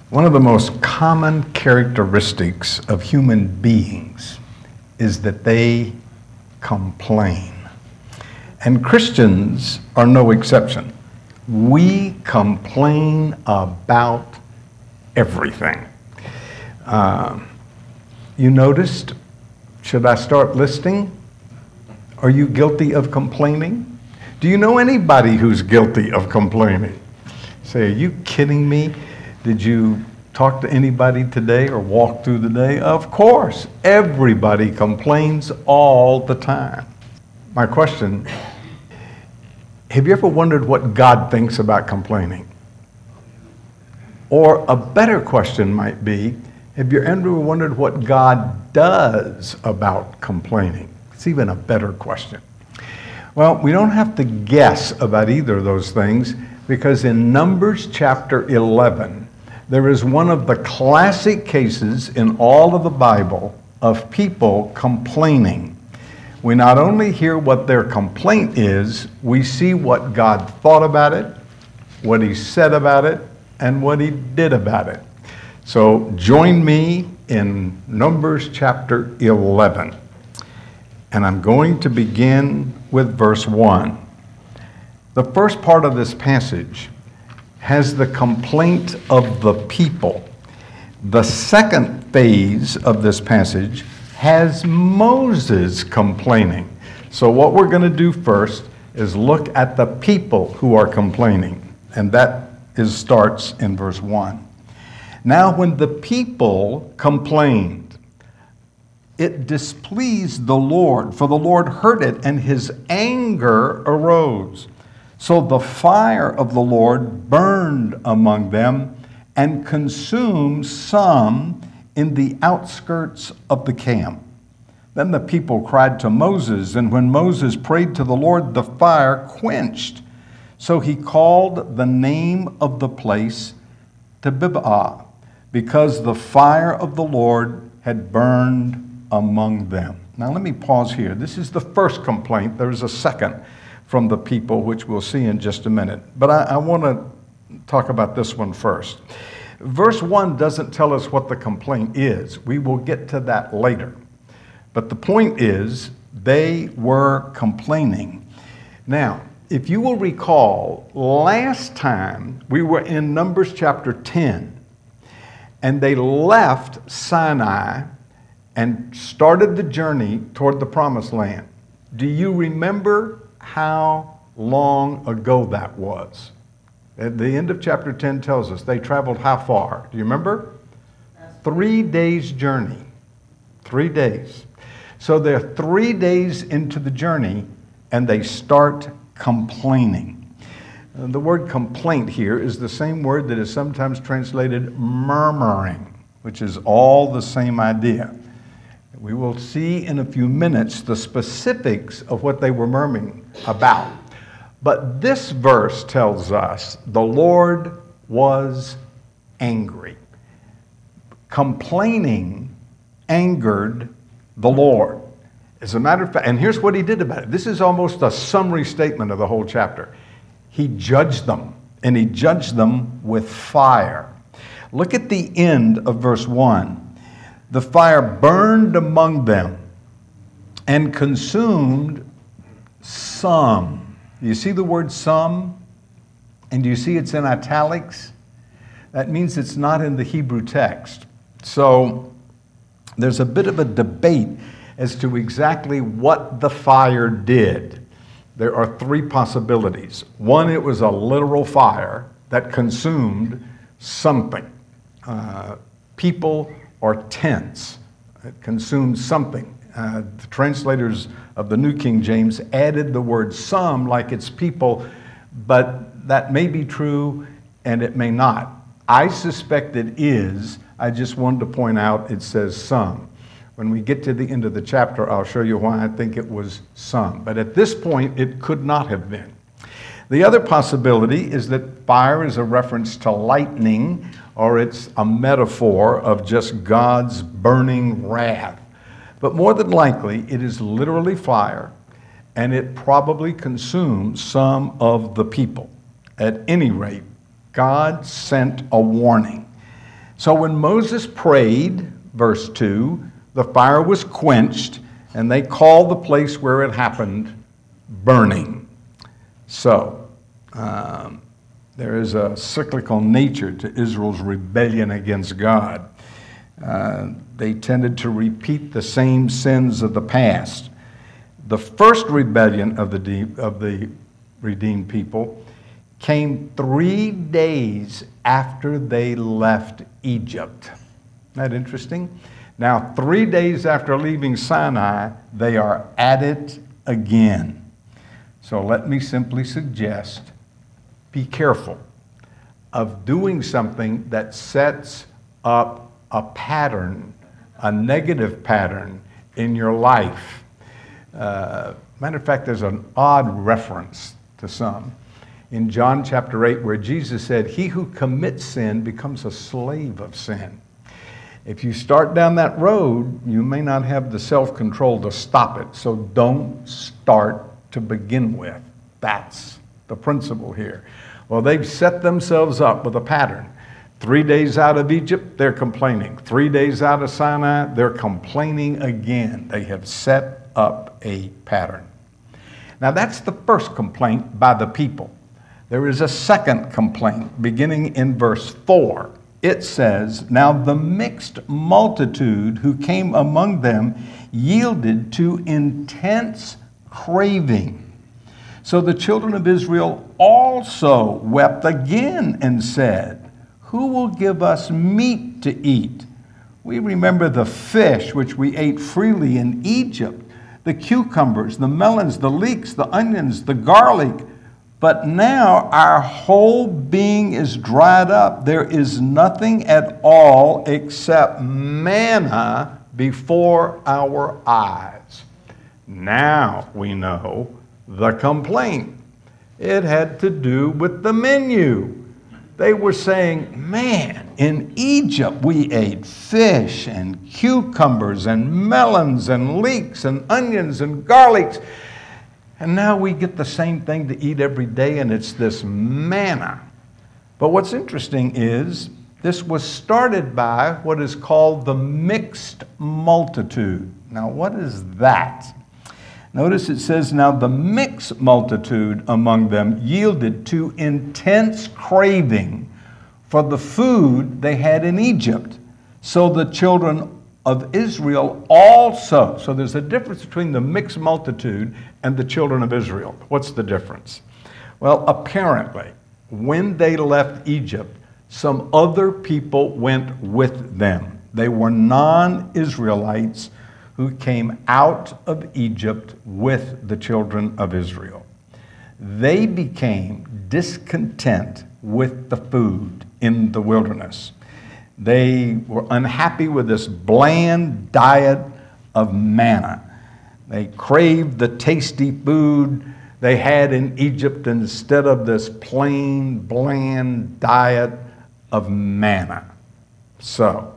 One of the most common characteristics of human beings is that they complain. And Christians are no exception. We complain about everything. You noticed? Should I start listing? Are you guilty of complaining? Do you know anybody who's guilty of complaining? Say, are you kidding me? Did you talk to anybody today or walk through the day? Of course, everybody complains all the time. My question, have you ever wondered what God thinks about complaining? Or a better question might be, have you ever wondered what God does about complaining? It's even a better question. Well, we don't have to guess about either of those things, because in Numbers chapter 11, there is one of the classic cases in all of the Bible of people complaining. We not only hear what their complaint is, we see what God thought about it, what He said about it, and what He did about it. So join me in Numbers chapter 11. And I'm going to begin with verse 1. The first part of this passage has the complaint of the people. The second phase of this passage has Moses complaining. So what we're going to do first is look at the people who are complaining. And that starts in verse 1. Now when the people complained, it displeased the Lord, for the Lord heard it, and His anger arose. So the fire of the Lord burned among them and consumed some in the outskirts of the camp. Then the people cried to Moses, and when Moses prayed to the Lord, the fire quenched. So he called the name of the place Tabib'ah, because the fire of the Lord had burned among them. Now let me pause here. This is the first complaint. There is a second from the people, which we'll see in just a minute. But I want to talk about this one first. Verse 1 doesn't tell us what the complaint is. We will get to that later. But the point is, they were complaining. Now, if you will recall, last time we were in Numbers chapter 10, and they left Sinai and started the journey toward the promised land. Do you remember how long ago that was? At the end of chapter 10 tells us they traveled how far? Do you remember? 3 days journey. 3 days. So they're 3 days into the journey and they start complaining. The word complaint here is the same word that is sometimes translated murmuring, which is all the same idea. We will see in a few minutes the specifics of what they were murmuring about. But this verse tells us the Lord was angry. Complaining angered the Lord. As a matter of fact, and here's what He did about it. This is almost a summary statement of the whole chapter. He judged them, and He judged them with fire. Look at the end of verse 1. The fire burned among them and consumed some. You see the word some? And do you see it's in italics? That means it's not in the Hebrew text. So there's a bit of a debate as to exactly what the fire did. There are three possibilities. One, it was a literal fire that consumed something. People or tents. It consumed something. The translators of the New King James added the word some like it's people, but that may be true and it may not. I suspect it is. I just wanted to point out it says some. When we get to the end of the chapter, I'll show you why I think it was some. But at this point, it could not have been. The other possibility is that fire is a reference to lightning, or it's a metaphor of just God's burning wrath. But more than likely, it is literally fire, and it probably consumed some of the people. At any rate, God sent a warning. So when Moses prayed, verse 2, the fire was quenched, and they called the place where it happened burning. So, there is a cyclical nature to Israel's rebellion against God. They tended to repeat the same sins of the past. The first rebellion of the redeemed people came 3 days after they left Egypt. Isn't that interesting? Now, 3 days after leaving Sinai, they are at it again. So let me simply suggest, be careful of doing something that sets up a pattern, a negative pattern in your life. Matter of fact, there's an odd reference to some in John chapter 8 where Jesus said, "He who commits sin becomes a slave of sin." If you start down that road, you may not have the self-control to stop it. So don't start to begin with. That's the principle here. Well, they've set themselves up with a pattern. 3 days out of Egypt, they're complaining. 3 days out of Sinai, they're complaining again. They have set up a pattern. Now, that's the first complaint by the people. There is a second complaint beginning in verse 4. It says, "Now the mixed multitude who came among them yielded to intense craving. So the children of Israel also wept again and said, 'Who will give us meat to eat? We remember the fish which we ate freely in Egypt, the cucumbers, the melons, the leeks, the onions, the garlic. But now our whole being is dried up. There is nothing at all except manna before our eyes.'" Now we know the complaint. It had to do with the menu. They were saying, "Man, in Egypt we ate fish and cucumbers and melons and leeks and onions and garlics. And now we get the same thing to eat every day, and it's this manna." But what's interesting is this was started by what is called the mixed multitude. Now, what is that? Notice it says, "Now the mixed multitude among them yielded to intense craving for the food they had in Egypt. So the children of Israel also." So there's a difference between the mixed multitude and the children of Israel. What's the difference? Well, apparently, when they left Egypt, some other people went with them. They were non-Israelites who came out of Egypt with the children of Israel. They became discontent with the food in the wilderness. They were unhappy with this bland diet of manna. They craved the tasty food they had in Egypt instead of this plain, bland diet of manna. So,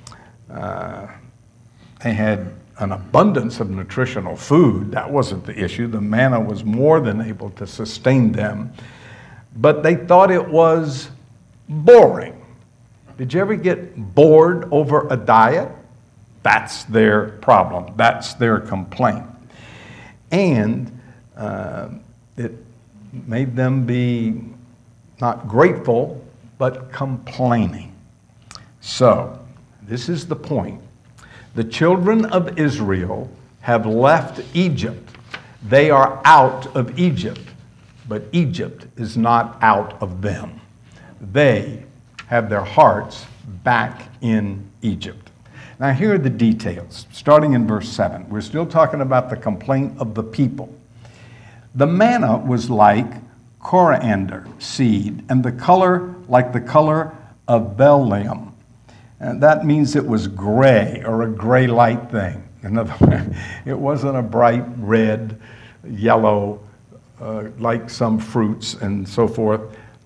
they had an abundance of nutritional food. That wasn't the issue. The manna was more than able to sustain them. But they thought it was boring. Did you ever get bored over a diet? That's their problem. That's their complaint. And it made them be not grateful, but complaining. So, this is the point. The children of Israel have left Egypt. They are out of Egypt, but Egypt is not out of them. They have their hearts back in Egypt. Now, here are the details, starting in verse 7. We're still talking about the complaint of the people. "The manna was like coriander seed, and the color like the color of bdellium." And that means it was gray, or a gray light thing. In other words, it wasn't a bright red, yellow, like some fruits and so forth.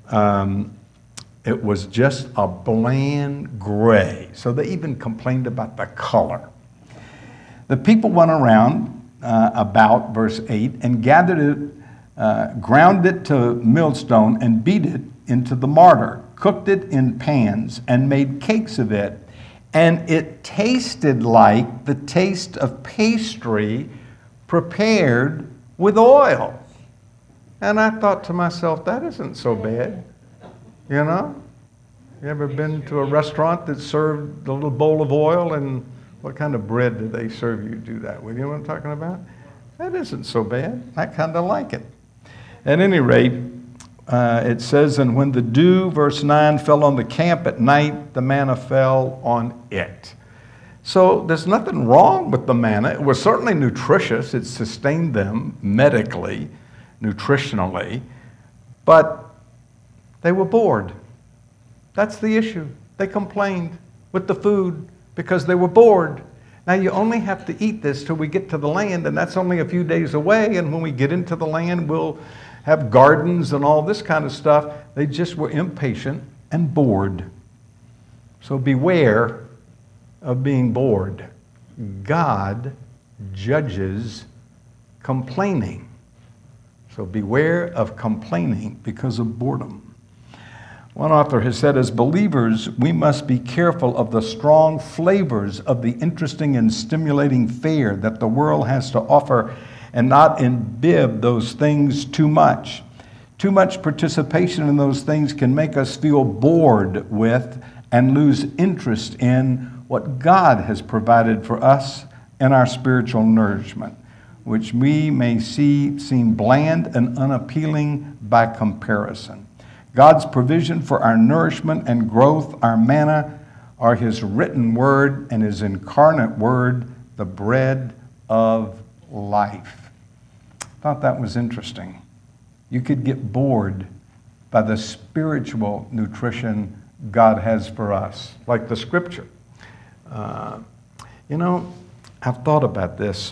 It was just a bland gray. So they even complained about the color. The people went around about, verse 8, and gathered it, ground it to millstone and beat it into the mortar, cooked it in pans, and made cakes of it. And it tasted like the taste of pastry prepared with oil. And I thought to myself, that isn't so bad, you know? You ever been to a restaurant that served a little bowl of oil, and what kind of bread do they serve you to do that with? You know what I'm talking about? That isn't so bad. I kind of like it. At any rate, it says, and when the dew, verse 9, fell on the camp at night, the manna fell on it. So there's nothing wrong with the manna. It was certainly nutritious. It sustained them medically, nutritionally, but they were bored. That's the issue. They complained with the food because they were bored. Now you only have to eat this till we get to the land, and that's only a few days away, and when we get into the land, we'll have gardens and all this kind of stuff. They just were impatient and bored. So beware of being bored. God judges complaining. So beware of complaining because of boredom. One author has said, as believers, we must be careful of the strong flavors of the interesting and stimulating fare that the world has to offer, and not imbibe those things too much. Too much participation in those things can make us feel bored with and lose interest in what God has provided for us in our spiritual nourishment, which we may seem bland and unappealing by comparison. God's provision for our nourishment and growth, our manna, are His written word and His incarnate word, the bread of life. I thought that was interesting. You could get bored by the spiritual nutrition God has for us, like the scripture. I've thought about this.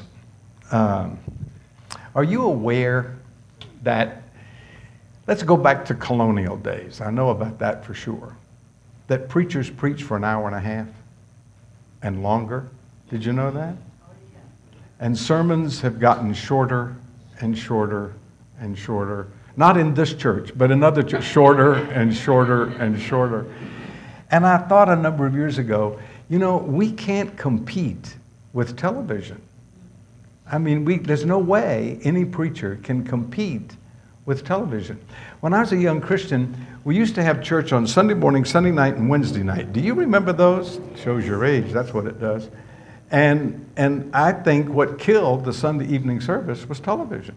Are you aware that, let's go back to colonial days. I know about that for sure. That preachers preach for an hour and a half and longer. Did you know that? And sermons have gotten shorter and shorter and shorter. Not in this church, but in other churches, shorter and shorter and shorter. And I thought a number of years ago, we can't compete with television. I mean, there's no way any preacher can compete with television. When I was a young Christian, we used to have church on Sunday morning, Sunday night, and Wednesday night. Do you remember those? Shows your age, that's what it does. And I think what killed the Sunday evening service was television.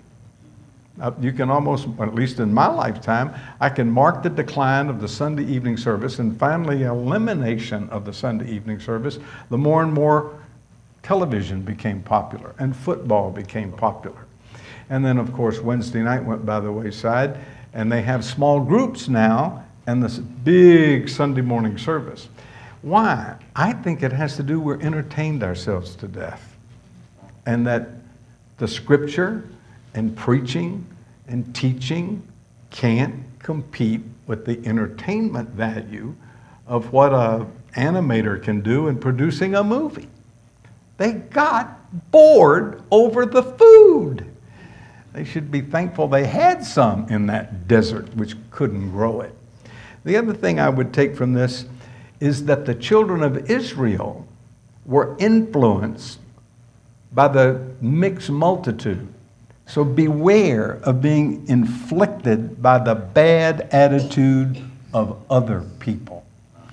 You can almost, at least in my lifetime, I can mark the decline of the Sunday evening service and finally elimination of the Sunday evening service. The more and more television became popular and football became popular. And then, of course, Wednesday night went by the wayside, and they have small groups now and this big Sunday morning service. Why? I think it has to do we're entertained ourselves to death, and that the scripture and preaching and teaching can't compete with the entertainment value of what an animator can do in producing a movie. They got bored over the food. They should be thankful they had some in that desert which couldn't grow it. The other thing I would take from this is that the children of Israel were influenced by the mixed multitude. So beware of being inflicted by the bad attitude of other people.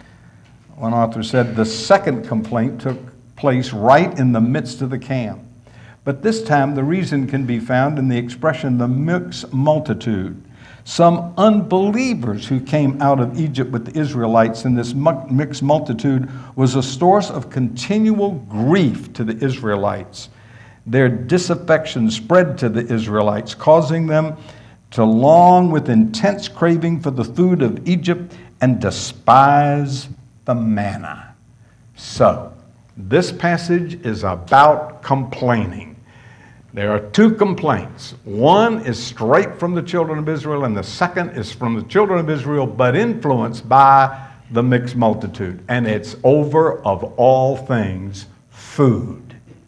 One author said the second complaint took place right in the midst of the camp. But this time the reason can be found in the expression the mixed multitude. Some unbelievers who came out of Egypt with the Israelites in this mixed multitude was a source of continual grief to the Israelites. Their disaffection spread to the Israelites, causing them to long with intense craving for the food of Egypt and despise the manna. So, this passage is about complaining. There are two complaints. One is straight from the children of Israel, and the second is from the children of Israel, but influenced by the mixed multitude. And it's over, of all things, food.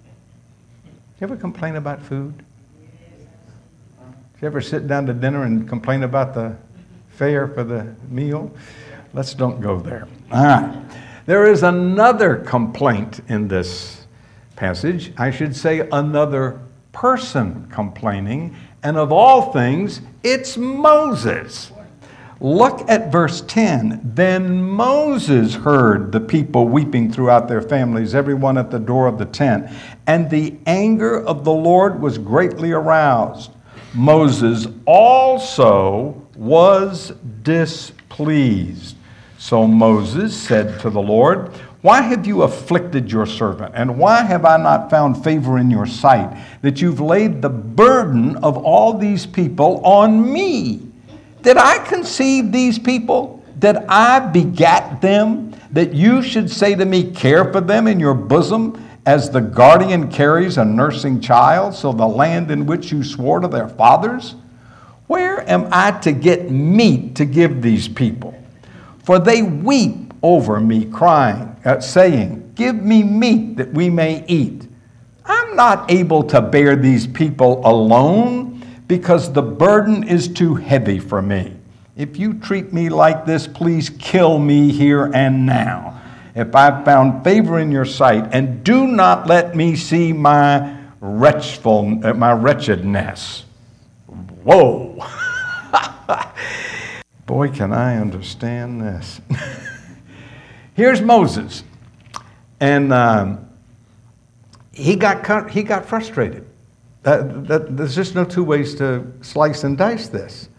You ever complain about food? You ever sit down to dinner and complain about the fare for the meal? let's don't go there. All right. There is another complaint in this passage. I should say another person complaining. And of all things, it's Moses. Look at verse 10. Then Moses heard the people weeping throughout their families, everyone at the door of the tent. And the anger of the Lord was greatly aroused. Moses also was displeased. So Moses said to the Lord, why have you afflicted your servant? And why have I not found favor in your sight, that you've laid the burden of all these people on me? Did I conceive these people? Did I begat them, that you should say to me, care for them in your bosom, as the guardian carries a nursing child, so the land in which you swore to their fathers? Where am I to get meat to give these people? For they weep over me, crying, saying, give me meat that we may eat. I'm not able to bear these people alone, because the burden is too heavy for me. If you treat me like this, please kill me here and now, if I've found favor in your sight, and do not let me see my wretchedness. Whoa. Boy, can I understand this. Here's Moses, and he got frustrated. There's just no two ways to slice and dice this.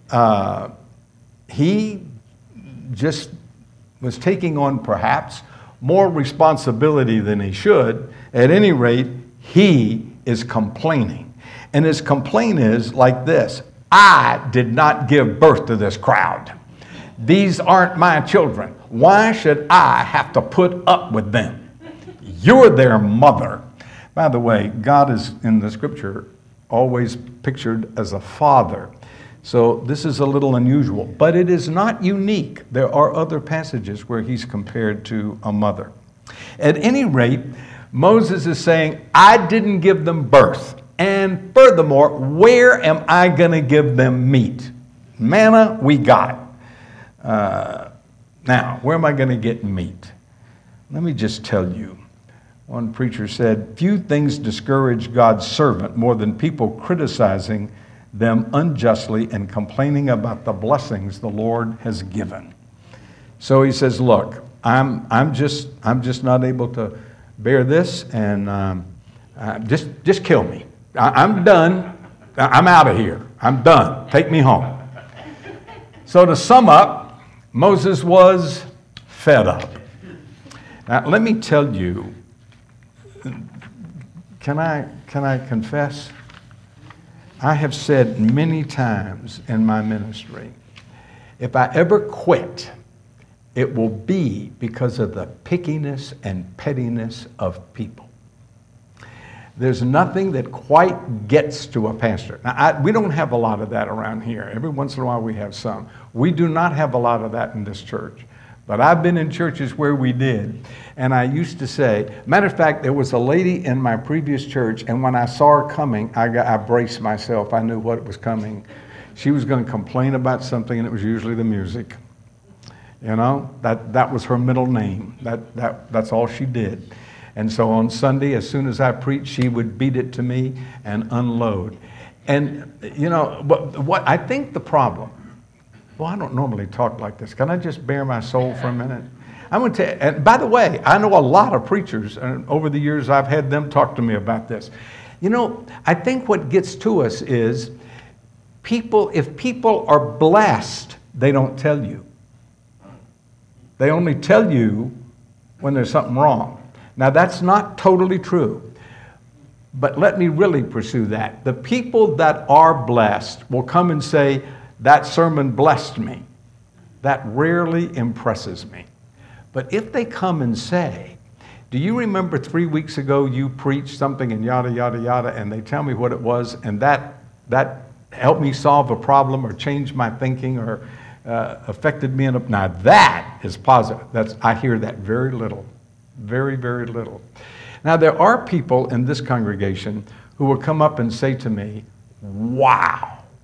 He just was taking on perhaps more responsibility than he should. At any rate, he is complaining. And his complaint is like this: I did not give birth to this crowd. These aren't my children. Why should I have to put up with them? You're their mother. By the way, God is in the scripture always pictured as a father. So this is a little unusual, but it is not unique. There are other passages where he's compared to a mother. At any rate, Moses is saying, I didn't give them birth. And furthermore, where am I going to give them meat? Manna, we got. Now, where am I going to get meat? Let me just tell you. One preacher said, few things discourage God's servant more than people criticizing them unjustly and complaining about the blessings the Lord has given. So he says, look, I'm just not able to bear this, and just kill me. I'm done. I'm out of here. I'm done. Take me home. So to sum up, Moses was fed up. Now let me tell you, can I confess? I have said many times in my ministry, if I ever quit, it will be because of the pickiness and pettiness of people. There's nothing that quite gets to a pastor. Now, we don't have a lot of that around here. Every once in a while we have some. We do not have a lot of that in this church. But I've been in churches where we did. And I used to say, matter of fact, there was a lady in my previous church, and when I saw her coming, I braced myself. I knew what was coming. She was going to complain about something, and it was usually the music. You know, that was her middle name. That's all she did. And so on Sunday, as soon as I preached, she would beat it to me and unload. And, you know, what I think the problem, well, I don't normally talk like this. Can I just bare my soul for a minute? I'm going to tell you, and by the way, I know a lot of preachers, and over the years I've had them talk to me about this. You know, I think what gets to us is if people are blessed, they don't tell you. They only tell you when there's something wrong. Now, that's not totally true, but let me really pursue that. The people that are blessed will come and say, that sermon blessed me. That rarely impresses me. But if they come and say, do you remember 3 weeks ago you preached something and yada, yada, yada, and they tell me what it was, and that helped me solve a problem or changed my thinking or affected me. Now that is positive. I hear that very little. Very, very little. Now, there are people in this congregation who will come up and say to me, wow,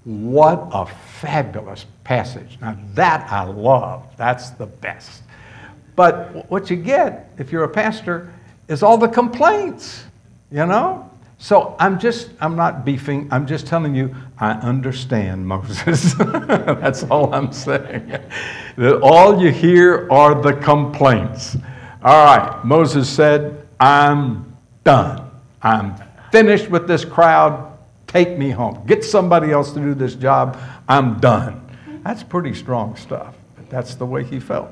What a fabulous passage. Now that I love. That's the best. But what you get, if you're a pastor, is all the complaints, you know? So I'm not beefing. I'm just telling you, I understand Moses. That's all I'm saying. That all you hear are the complaints. All right, Moses said, I'm done. I'm finished with this crowd. Take me home. Get somebody else to do this job. I'm done. That's pretty strong stuff. But that's the way he felt.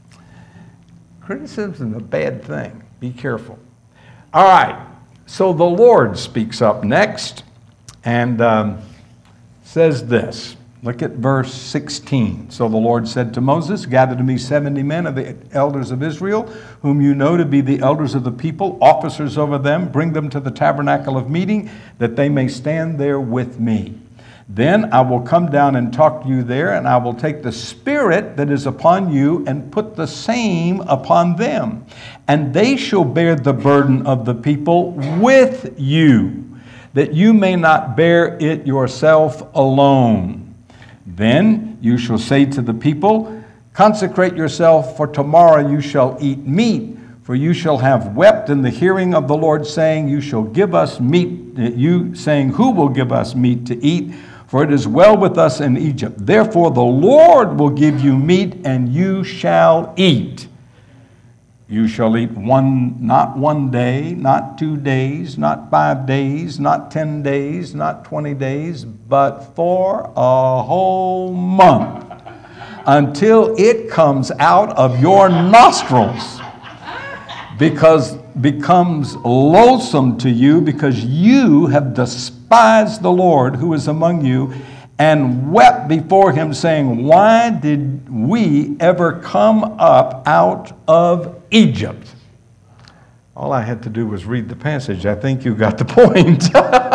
Criticism is a bad thing. Be careful. All right. So the Lord speaks up next and says this. Look at verse 16. So the Lord said to Moses, gather to me 70 men of the elders of Israel, whom you know to be the elders of the people, officers over them. Bring them to the tabernacle of meeting, that they may stand there with me. Then I will come down and talk to you there, and I will take the Spirit that is upon you and put the same upon them. And they shall bear the burden of the people with you, that you may not bear it yourself alone. Then you shall say to the people, consecrate yourself, for tomorrow you shall eat meat. For you shall have wept in the hearing of the Lord, saying, you shall give us meat, saying, who will give us meat to eat? For it is well with us in Egypt. Therefore the Lord will give you meat, and you shall eat. You shall eat not 1 day, not 2 days, not 5 days, not 10 days, not 20 days, but for a whole month, until it comes out of your nostrils, because becomes loathsome to you, because you have despised the Lord who is among you, and wept before him, saying, why did we ever come up out of Egypt? All I had to do was read the passage. I think you got the point.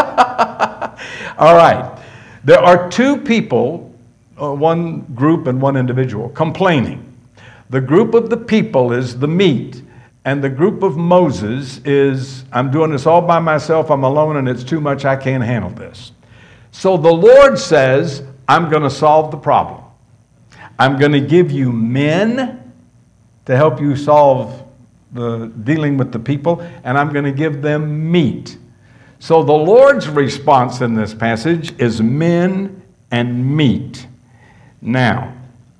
All right. There are two people, one group and one individual, complaining. The group of the people is the meat, and the group of Moses is, I'm doing this all by myself, I'm alone, and it's too much, I can't handle this. So the Lord says, I'm going to solve the problem. I'm going to give you men to help you solve the dealing with the people, and I'm going to give them meat. So the Lord's response in this passage is men and meat. Now,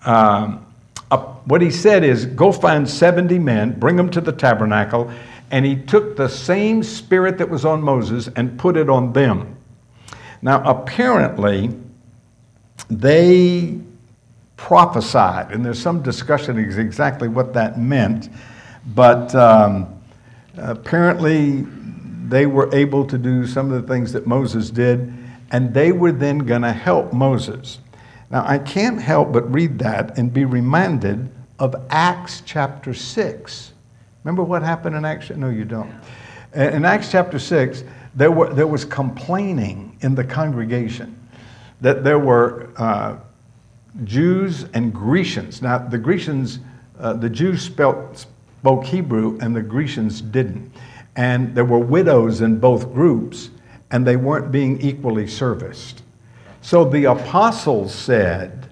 what he said is, go find 70 men, bring them to the tabernacle, and he took the same spirit that was on Moses and put it on them. Now, apparently, they prophesied, and there's some discussion exactly what that meant, but apparently they were able to do some of the things that Moses did, and they were then going to help Moses. Now, I can't help but read that and be reminded of Acts chapter 6. Remember what happened in Acts? No, you don't. In Acts chapter 6, there was complaining in the congregation that there were Jews and Grecians. Now, the Grecians, the Jews spoke Hebrew and the Grecians didn't. And there were widows in both groups, and they weren't being equally serviced. So the apostles said,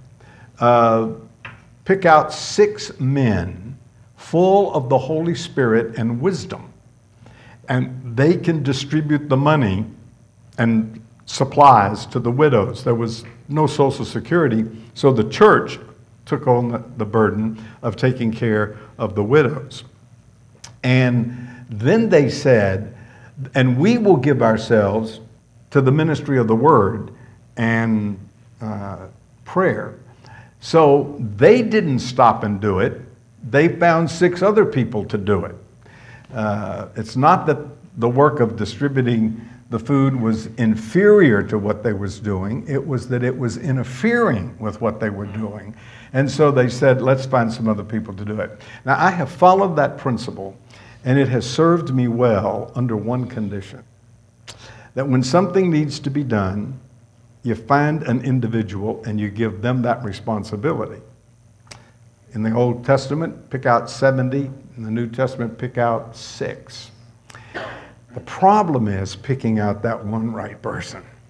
pick out 6 men full of the Holy Spirit and wisdom, and they can distribute the money and supplies to the widows. There was no Social Security, so the church took on the burden of taking care of the widows. And then they said, and we will give ourselves to the ministry of the word and prayer. So they didn't stop and do it. They found 6 other people to do it. It's not that the work of distributing the food was inferior to what they was doing. It was that it was interfering with what they were doing. And so they said, let's find some other people to do it. Now, I have followed that principle, and it has served me well under one condition. That when something needs to be done, you find an individual and you give them that responsibility. In the Old Testament, pick out 70. In the New Testament, pick out 6. The problem is picking out that one right person.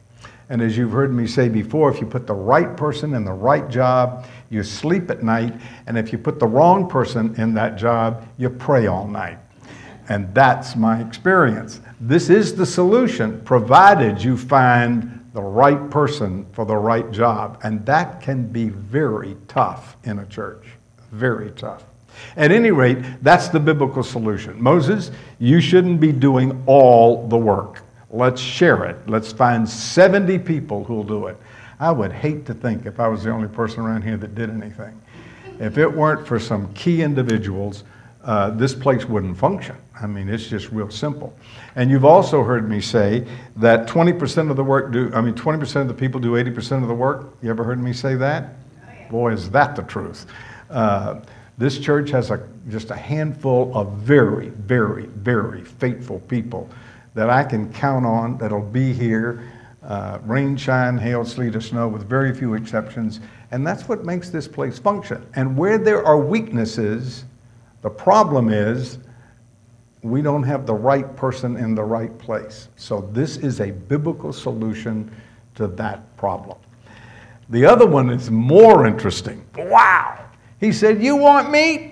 And as you've heard me say before, if you put the right person in the right job, you sleep at night. And if you put the wrong person in that job, you pray all night. And that's my experience. This is the solution, provided you find the right person for the right job. And that can be very tough in a church. Very tough. At any rate, that's the biblical solution. Moses, you shouldn't be doing all the work. Let's share it. Let's find 70 people who'll do it. I would hate to think if I was the only person around here that did anything. If it weren't for some key individuals, this place wouldn't function. I mean, it's just real simple. And you've also heard me say that 20% of the work 20% of the people do 80% of the work. You ever heard me say that? Oh, yeah. Boy, is that the truth. This church has just a handful of very, very, very faithful people that I can count on that'll be here, rain, shine, hail, sleet, or snow, with very few exceptions. And that's what makes this place function. And where there are weaknesses, the problem is we don't have the right person in the right place. So this is a biblical solution to that problem. The other one is more interesting. Wow! He said, you want meat?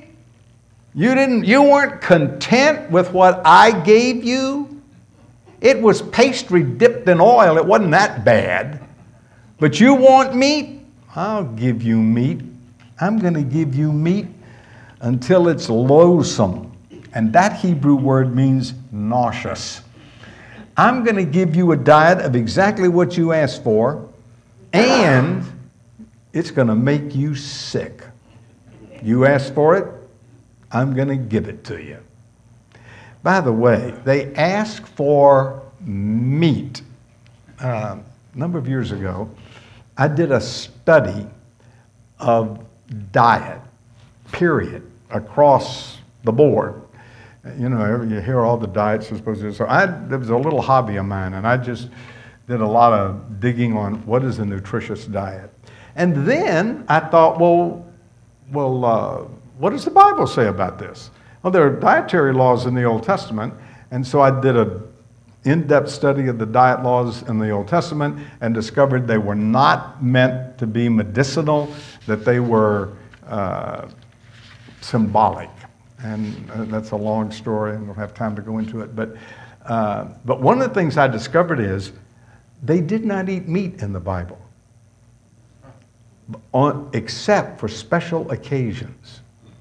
You weren't content with what I gave you? It was pastry dipped in oil. It wasn't that bad. But you want meat? I'll give you meat. I'm going to give you meat until it's loathsome. And that Hebrew word means nauseous. I'm going to give you a diet of exactly what you asked for, and it's going to make you sick. You asked for it, I'm going to give it to you. By the way, they ask for meat. A number of years ago, I did a study of diet, period, across the board. You know, you hear all the diets are supposed to do. So there was a little hobby of mine, and I just did a lot of digging on what is a nutritious diet. And then I thought, well, what does the Bible say about this? Well, there are dietary laws in the Old Testament, and so I did an in-depth study of the diet laws in the Old Testament and discovered they were not meant to be medicinal, that they were symbolic. And that's a long story, and we'll have time to go into it. But one of the things I discovered is they did not eat meat in the Bible, except for special occasions.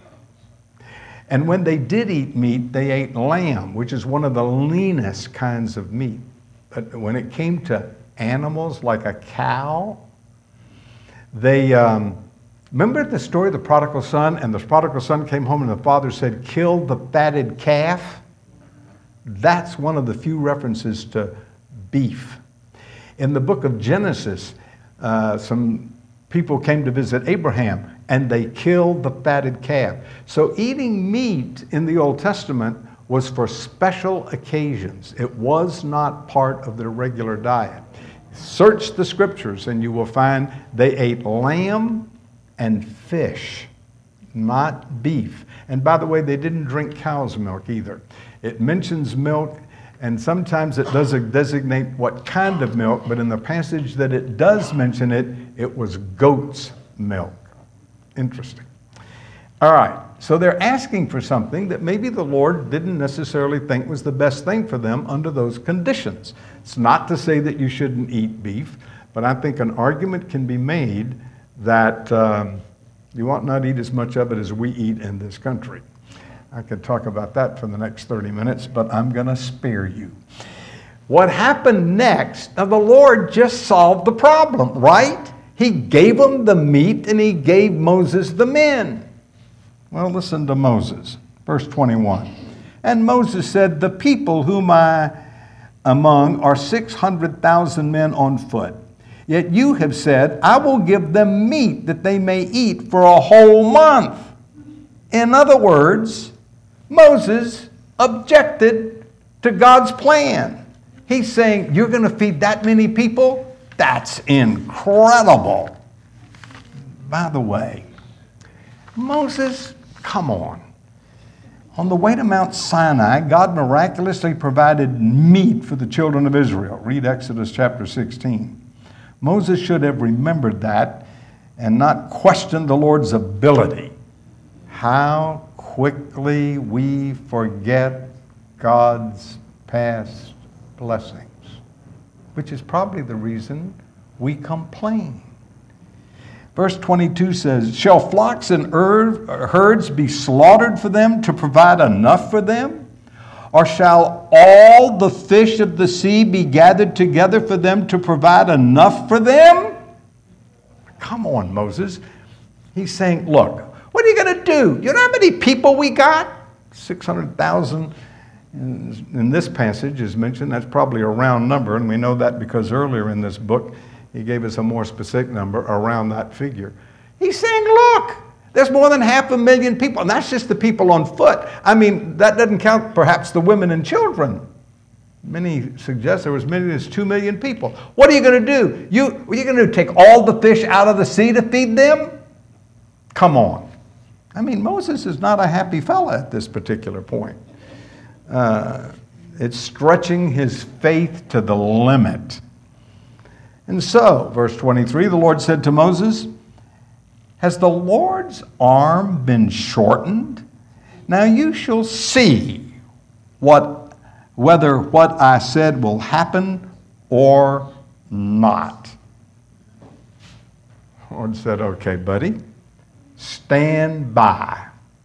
And when they did eat meat, they ate lamb, which is one of the leanest kinds of meat. But when it came to animals like a cow, they... remember the story of the prodigal son? And the prodigal son came home and the father said, kill the fatted calf. That's one of the few references to beef. In the book of Genesis, some people came to visit Abraham and they killed the fatted calf. So eating meat in the Old Testament was for special occasions. It was not part of their regular diet. Search the scriptures and you will find they ate lamb and fish, not beef. And by the way, they didn't drink cow's milk either. It mentions milk, and sometimes it doesn't designate what kind of milk, but in the passage that it does mention it, it was goat's milk. Interesting. All right, so they're asking for something that maybe the Lord didn't necessarily think was the best thing for them under those conditions. It's not to say that you shouldn't eat beef, but I think an argument can be made that you ought not eat as much of it as we eat in this country. I could talk about that for the next 30 minutes, but I'm going to spare you. What happened next? Now, the Lord just solved the problem, right? He gave them the meat and he gave Moses the men. Well, listen to Moses, verse 21. And Moses said, the people whom I among are 600,000 men on foot. Yet you have said, I will give them meat that they may eat for a whole month. In other words, Moses objected to God's plan. He's saying, you're going to feed that many people? That's incredible. By the way, Moses, come on. On the way to Mount Sinai, God miraculously provided meat for the children of Israel. Read Exodus chapter 16. Moses should have remembered that and not questioned the Lord's ability. How quickly we forget God's past blessings, which is probably the reason we complain. Verse 22 says, shall flocks and herds be slaughtered for them to provide enough for them? Or shall all the fish of the sea be gathered together for them to provide enough for them? Come on, Moses. He's saying, look, what are you going to do? You know how many people we got? 600,000 in this passage is mentioned. That's probably a round number, and we know that because earlier in this book, he gave us a more specific number around that figure. He's saying, look, there's more than 500,000 people, and that's just the people on foot. I mean, that doesn't count perhaps the women and children. Many suggest there was as many as 2 million people. What are you going to do? What are you going to do, take all the fish out of the sea to feed them? Come on. I mean, Moses is not a happy fella at this particular point. It's stretching his faith to the limit. And so, verse 23, the Lord said to Moses, has the Lord's arm been shortened? Now you shall see whether what I said will happen or not. The Lord said, okay, buddy, stand by.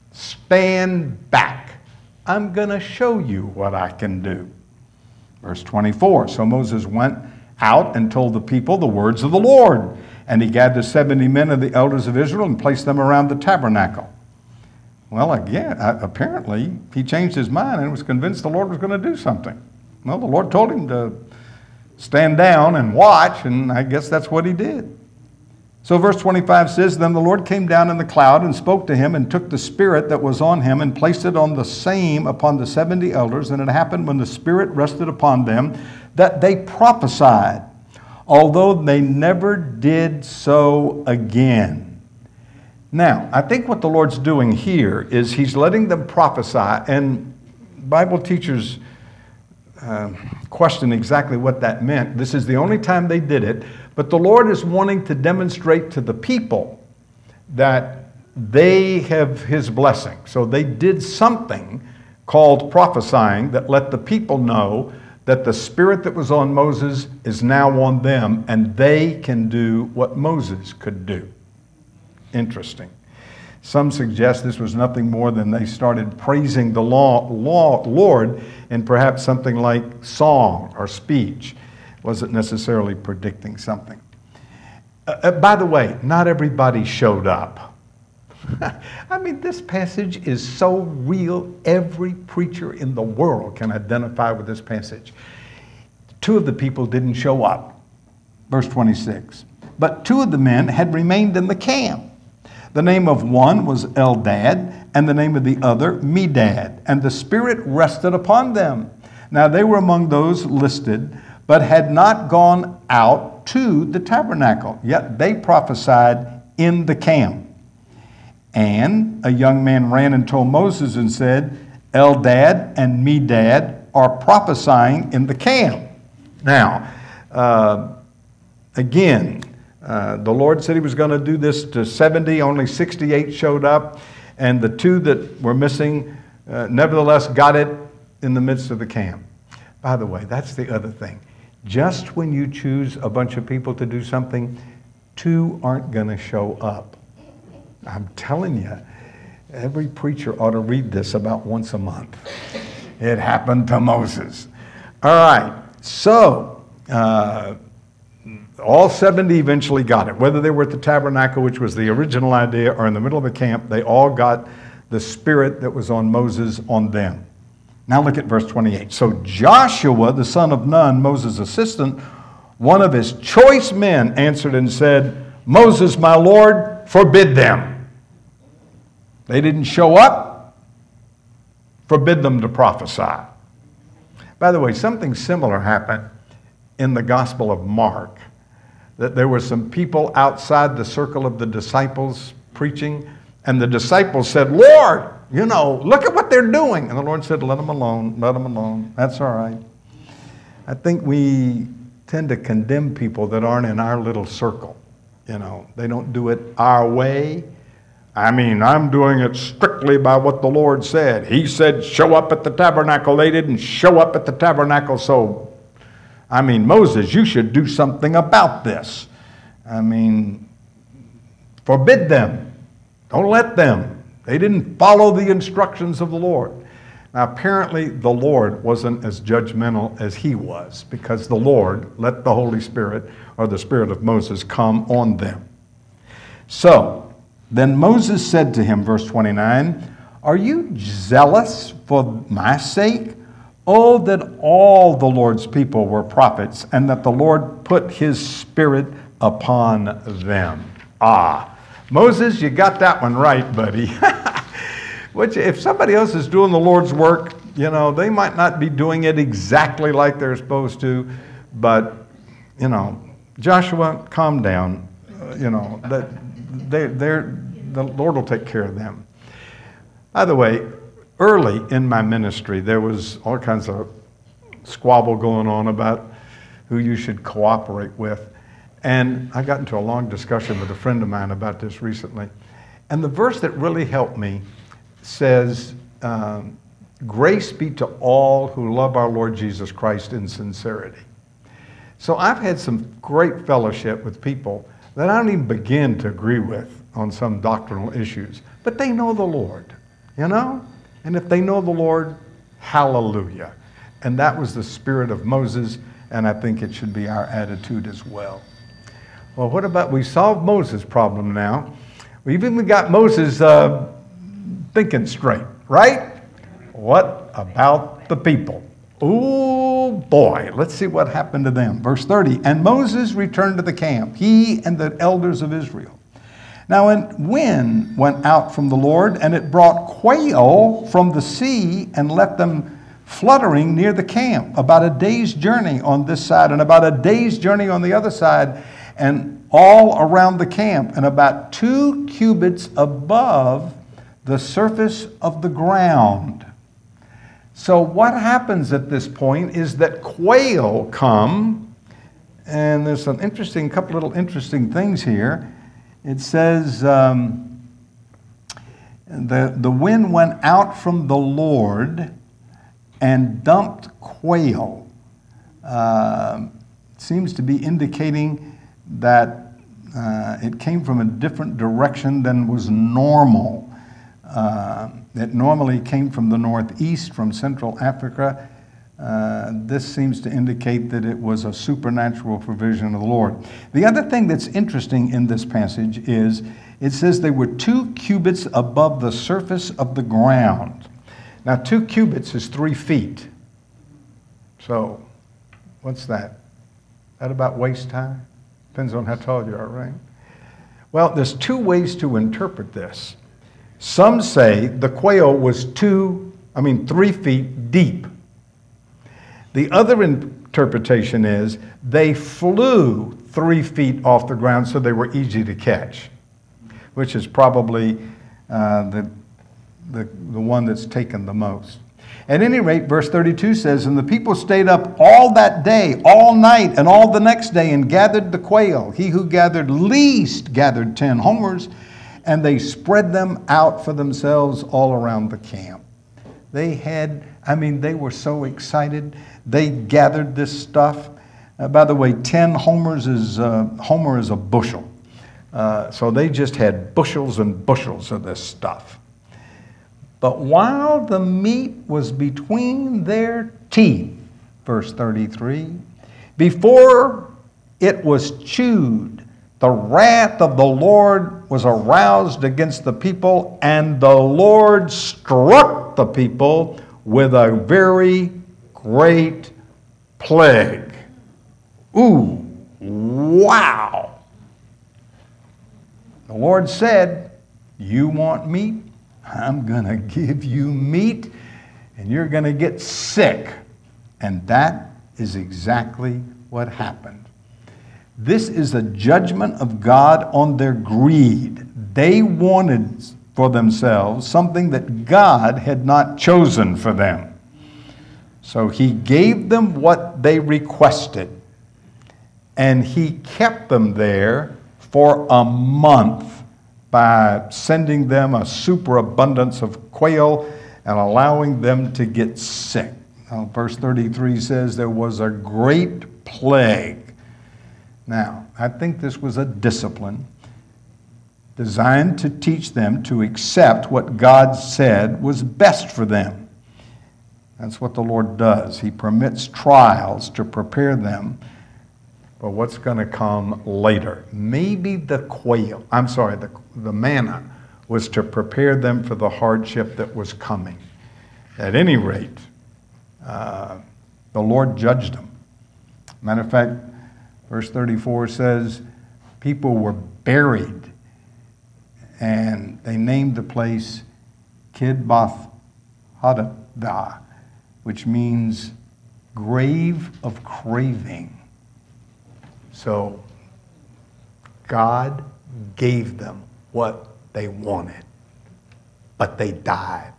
Stand back. I'm going to show you what I can do. Verse 24, so Moses went out and told the people the words of the Lord. And he gathered 70 men of the elders of Israel and placed them around the tabernacle. Well, again, apparently he changed his mind and was convinced the Lord was going to do something. Well, the Lord told him to stand down and watch, and I guess that's what he did. So verse 25 says, then the Lord came down in the cloud and spoke to him and took the spirit that was on him and placed it on the same upon the 70 elders. And it happened when the spirit rested upon them that they prophesied, although they never did so again. Now, I think what the Lord's doing here is he's letting them prophesy, and Bible teachers question exactly what that meant. This is the only time they did it, but the Lord is wanting to demonstrate to the people that they have his blessing. So they did something called prophesying that let the people know that the spirit that was on Moses is now on them, and they can do what Moses could do. Interesting. Some suggest this was nothing more than they started praising the Lord in perhaps something like song or speech. Wasn't necessarily predicting something. By the way, not everybody showed up. I mean, this passage is so real, every preacher in the world can identify with this passage. 2 of the people didn't show up. Verse 26. But 2 of the men had remained in the camp. The name of one was Eldad, and the name of the other Medad, and the Spirit rested upon them. Now they were among those listed, but had not gone out to the tabernacle, yet they prophesied in the camp. And a young man ran and told Moses and said, Eldad and Medad are prophesying in the camp. Now, again, the Lord said he was going to do this to 70, only 68 showed up, and the 2 that were missing nevertheless got it in the midst of the camp. By the way, that's the other thing. Just when you choose a bunch of people to do something, 2 aren't going to show up. I'm telling you, every preacher ought to read this about once a month. It happened to Moses. All right, so all 70 eventually got it. Whether they were at the tabernacle, which was the original idea, or in the middle of the camp, they all got the spirit that was on Moses on them. Now look at verse 28. So Joshua, the son of Nun, Moses' assistant, one of his choice men, answered and said, Moses, my Lord, forbid them. They didn't show up. Forbid them to prophesy. By the way, something similar happened in the Gospel of Mark. That there were some people outside the circle of the disciples preaching, and the disciples said, Lord, look at what they're doing. And the Lord said, let them alone, let them alone. That's all right. I think we tend to condemn people that aren't in our little circle. You know, they don't do it our way. I mean, I'm doing it strictly by what the Lord said. He said, show up at the tabernacle. They didn't show up at the tabernacle, so, I mean, Moses, you should do something about this. I mean, forbid them. Don't let them. They didn't follow the instructions of the Lord. Now, apparently, the Lord wasn't as judgmental as he was, because the Lord let the Holy Spirit, or the Spirit of Moses, come on them. So, then Moses said to him, verse 29, are you zealous for my sake? Oh, that all the Lord's people were prophets, and that the Lord put his Spirit upon them. Ah, Moses, you got that one right, buddy. Which, if somebody else is doing the Lord's work, you know, they might not be doing it exactly like they're supposed to, but, you know, Joshua, calm down. You know, the Lord will take care of them. By the way, early in my ministry, there was all kinds of squabble going on about who you should cooperate with. And I got into a long discussion with a friend of mine about this recently. And the verse that really helped me says, grace be to all who love our Lord Jesus Christ in sincerity. So I've had some great fellowship with people that I don't even begin to agree with on some doctrinal issues, but they know the Lord, you know? And if they know the Lord, hallelujah. And that was the spirit of Moses, and I think it should be our attitude as well. Well, what about, we solved Moses' problem now. We've even got Moses thinking straight, right? What about the people? Oh boy, let's see what happened to them. Verse 30, and Moses returned to the camp, he and the elders of Israel. Now a wind went out from the Lord, and it brought quail from the sea and left them fluttering near the camp, about a day's journey on this side and about a day's journey on the other side, and all around the camp, and about 2 cubits above the surface of the ground. So what happens at this point is that quail come, and there's some couple little interesting things here. It says, the wind went out from the Lord and dumped quail. Seems to be indicating that it came from a different direction than was normal. It normally came from the northeast, from Central Africa. This seems to indicate that it was a supernatural provision of the Lord. The other thing that's interesting in this passage is it says they were 2 cubits above the surface of the ground. Now, 2 cubits is 3 feet. So, what's that? That about waist high? Depends on how tall you are, right? Well, there's 2 ways to interpret this. Some say the quail was 3 feet deep. The other interpretation is they flew 3 feet off the ground, so they were easy to catch, which is probably the one that's taken the most. At any rate, verse 32 says, and the people stayed up all that day, all night, and all the next day, and gathered the quail. He who gathered least gathered 10 homers, and they spread them out for themselves all around the camp. They were so excited. They gathered this stuff. By the way, 10 homers homer is a bushel. So they just had bushels and bushels of this stuff. But while the meat was between their teeth, verse 33, before it was chewed, the wrath of the Lord was aroused against the people, and the Lord struck the people with a very great plague. Ooh, wow. The Lord said, you want meat? I'm going to give you meat, and you're going to get sick. And that is exactly what happened. This is a judgment of God on their greed. They wanted for themselves something that God had not chosen for them. So he gave them what they requested. And he kept them there for a month by sending them a superabundance of quail and allowing them to get sick. Now, verse 33 says there was a great plague. Now, I think this was a discipline designed to teach them to accept what God said was best for them. That's what the Lord does. He permits trials to prepare them for what's going to come later. Maybe the manna was to prepare them for the hardship that was coming. At any rate, the Lord judged them. Matter of fact, verse 34 says people were buried, and they named the place Kidbath Hadadah, which means grave of craving. So God gave them what they wanted, but they died.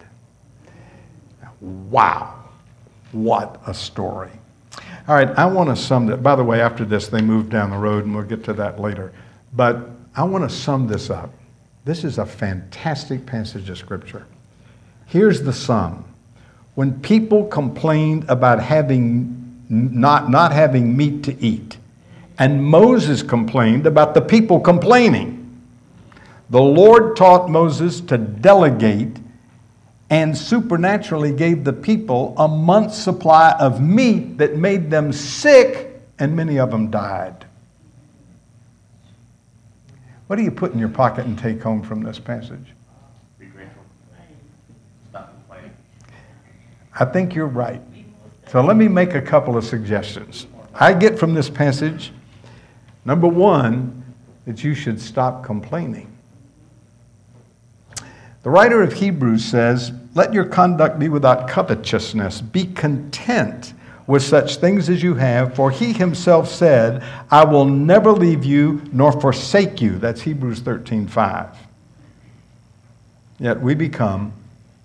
Wow, what a story. All right, I want to sum that. By the way, after this, they moved down the road, and we'll get to that later. But I want to sum this up. This is a fantastic passage of Scripture. Here's the sum. When people complained about not having meat to eat, and Moses complained about the people complaining, the Lord taught Moses to delegate and supernaturally gave the people a month's supply of meat that made them sick, and many of them died. What do you put in your pocket and take home from this passage? Be grateful. Stop complaining. I think you're right. So let me make a couple of suggestions. I get from this passage, number one, that you should stop complaining. The writer of Hebrews says, "Let your conduct be without covetousness. Be content with such things as you have, for he himself said, I will never leave you nor forsake you." That's Hebrews 13:5. Yet we become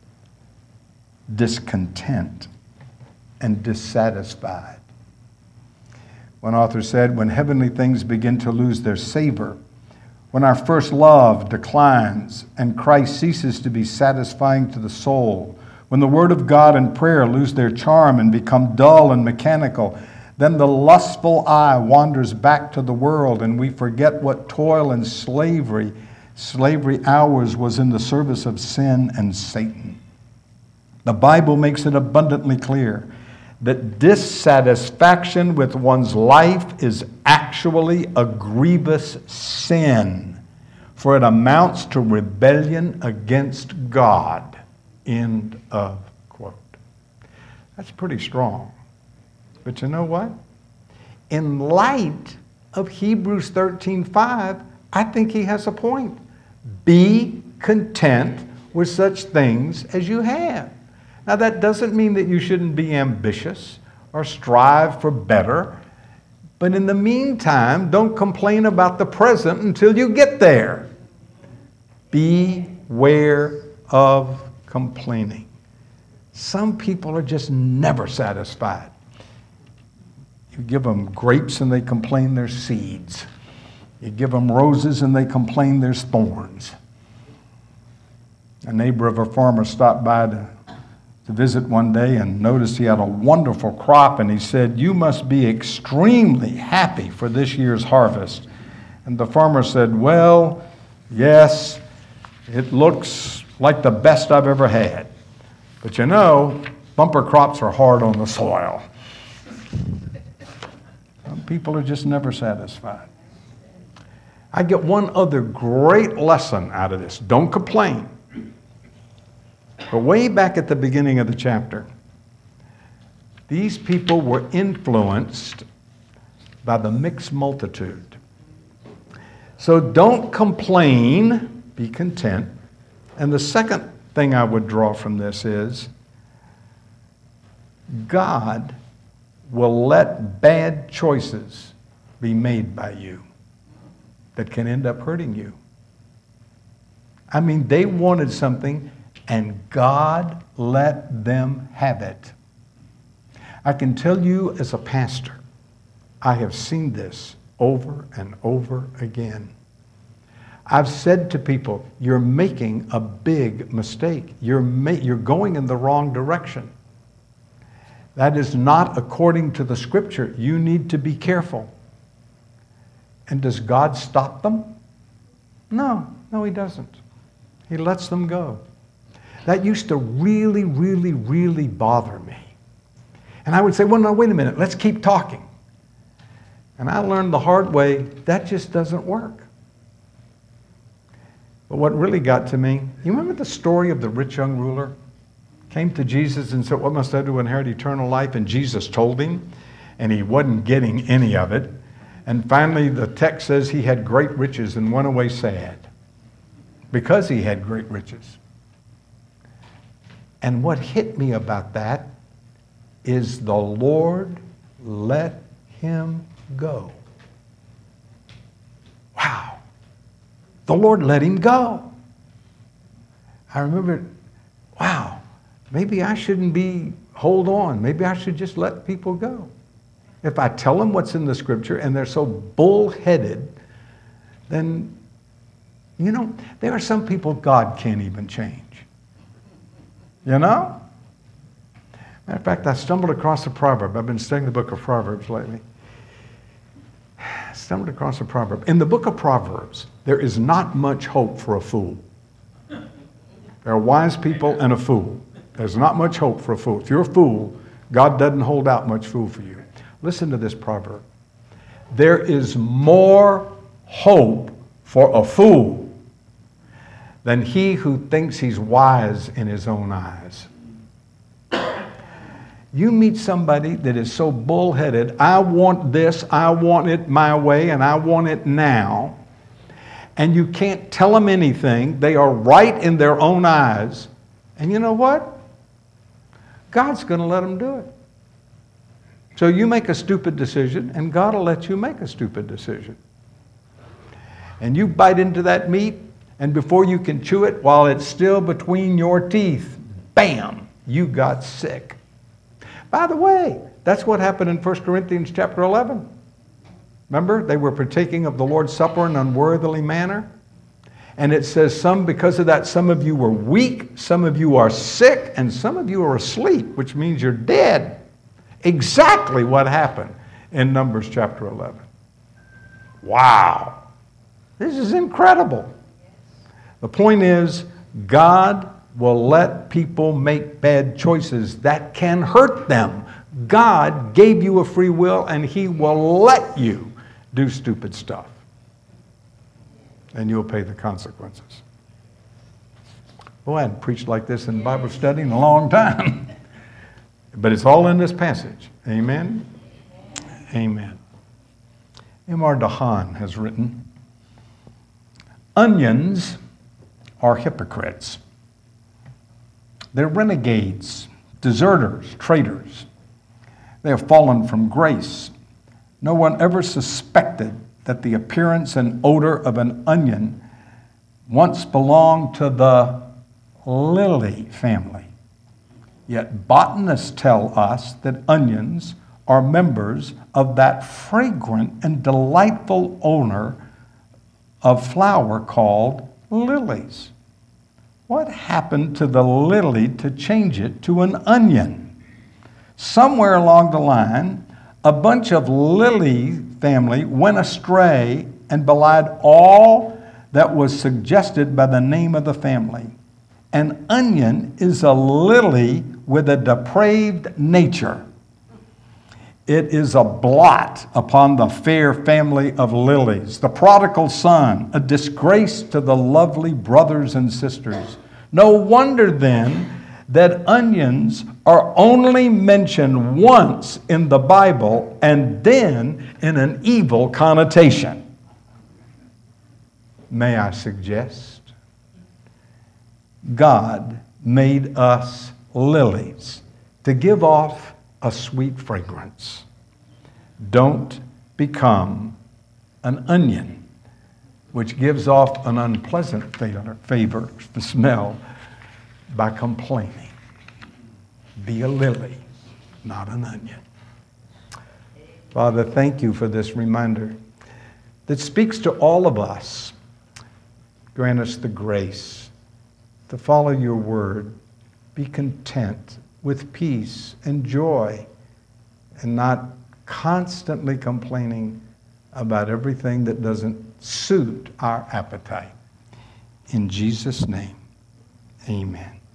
discontent and dissatisfied. One author said, when heavenly things begin to lose their savor, when our first love declines and Christ ceases to be satisfying to the soul, when the Word of God and prayer lose their charm and become dull and mechanical, then the lustful eye wanders back to the world and we forget what toil and slavery hours was in the service of sin and Satan. The Bible makes it abundantly clear that dissatisfaction with one's life is actually a grievous sin, for it amounts to rebellion against God. End of quote. That's pretty strong. But you know what? In light of Hebrews 13:5, I think he has a point. Be content with such things as you have. Now, that doesn't mean that you shouldn't be ambitious or strive for better. But in the meantime, don't complain about the present until you get there. Beware of complaining. Some people are just never satisfied. You give them grapes and they complain there's seeds. You give them roses and they complain there's thorns. A neighbor of a farmer stopped by to visit one day and noticed he had a wonderful crop, and he said, "You must be extremely happy for this year's harvest." And the farmer said, "Well, yes, it looks like the best I've ever had. But you know, bumper crops are hard on the soil." Some people are just never satisfied. I get one other great lesson out of this. Don't complain. But way back at the beginning of the chapter, these people were influenced by the mixed multitude. So don't complain, be content. And the second thing I would draw from this is God will let bad choices be made by you that can end up hurting you. I mean, they wanted something and God let them have it. I can tell you as a pastor, I have seen this over and over again. I've said to people, you're making a big mistake. You're going in the wrong direction. That is not according to the scripture. You need to be careful. And does God stop them? No, he doesn't. He lets them go. That used to really, really, really bother me. And I would say, well, no, wait a minute, let's keep talking. And I learned the hard way, that just doesn't work. But what really got to me, you remember the story of the rich young ruler? Came to Jesus and said, what must I do to inherit eternal life? And Jesus told him, and he wasn't getting any of it. And finally, the text says he had great riches and went away sad because he had great riches. And what hit me about that is the Lord let him go. Wow. The Lord let him go. I remember, wow, maybe I shouldn't hold on. Maybe I should just let people go. If I tell them what's in the scripture and they're so bullheaded, then, there are some people God can't even change. You know? Matter of fact, I stumbled across a proverb. I've been studying the book of Proverbs lately. I stumbled across a proverb. In the book of Proverbs, there is not much hope for a fool. There are wise people and a fool. There's not much hope for a fool. If you're a fool, God doesn't hold out much fool for you. Listen to this proverb. There is more hope for a fool than he who thinks he's wise in his own eyes. You meet somebody that is so bullheaded, I want this, I want it my way, and I want it now, and you can't tell them anything. They are right in their own eyes. And you know what? God's going to let them do it. So you make a stupid decision, and God will let you make a stupid decision. And you bite into that meat, and before you can chew it, while it's still between your teeth, bam, you got sick. By the way, that's what happened in 1 Corinthians chapter 11. Remember, they were partaking of the Lord's Supper in an unworthily manner. And it says, because of that, some of you were weak, some of you are sick, and some of you are asleep, which means you're dead. Exactly what happened in Numbers chapter 11. Wow. This is incredible. The point is, God will let people make bad choices that can hurt them. God gave you a free will, and he will let you do stupid stuff. And you'll pay the consequences. Boy, I hadn't preached like this in Bible study in a long time. But it's all in this passage. Amen? Amen. M.R. DeHaan has written, onions are hypocrites. They're renegades, deserters, traitors. They have fallen from grace. No one ever suspected that the appearance and odor of an onion once belonged to the lily family. Yet botanists tell us that onions are members of that fragrant and delightful odor of flower called lilies. What happened to the lily to change it to an onion? Somewhere along the line, a bunch of lily family went astray and belied all that was suggested by the name of the family. An onion is a lily with a depraved nature. It is a blot upon the fair family of lilies. The prodigal son, a disgrace to the lovely brothers and sisters. No wonder then that onions are only mentioned once in the Bible and then in an evil connotation. May I suggest? God made us lilies to give off a sweet fragrance. Don't become an onion, which gives off an unpleasant smell by complaining. Be a lily, not an onion. Father, thank you for this reminder that speaks to all of us. Grant us the grace to follow your word, be content with peace and joy, and not constantly complaining about everything that doesn't suit our appetite. In Jesus' name, amen.